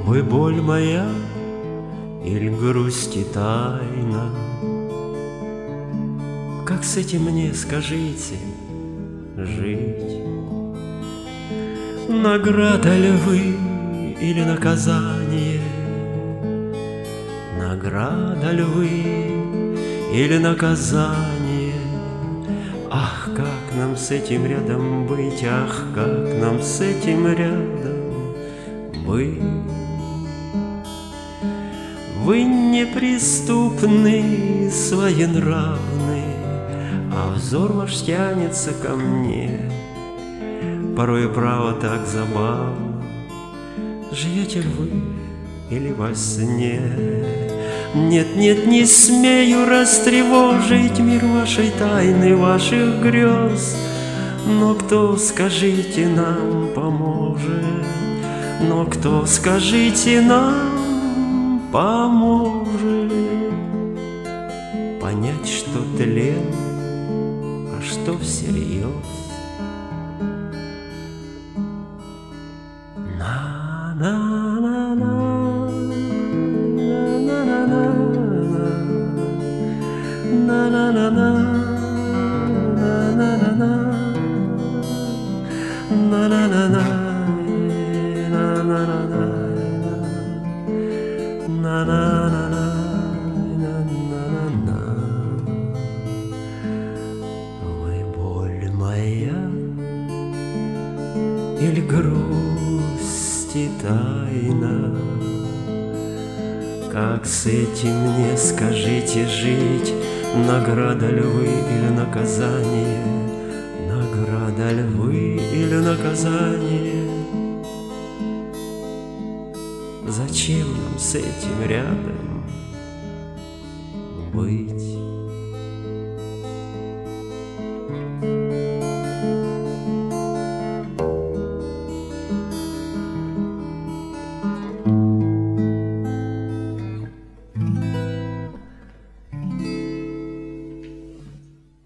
Вы боль моя или грусть и тайна? Как с этим мне, скажите, жить? Награда ли вы или наказание? Награда ли вы или наказание? Ах, как нам с этим рядом быть? Ах, как нам с этим рядом быть? Вы неприступны, своенравны, а взор ваш тянется ко мне. Порой право так забавно, живете ли вы или во сне? Нет, нет, не смею растревожить мир вашей тайны, ваших грез. Но кто, скажите, нам поможет? Но кто, скажите, нам поможет понять, что тлен, а что всерьез? Вы боль моя или грусть и тайна? Как с этим мне, скажите, жить? Награда ли вы или наказание? Награда ли вы или наказание? Зачем нам с этим рядом быть?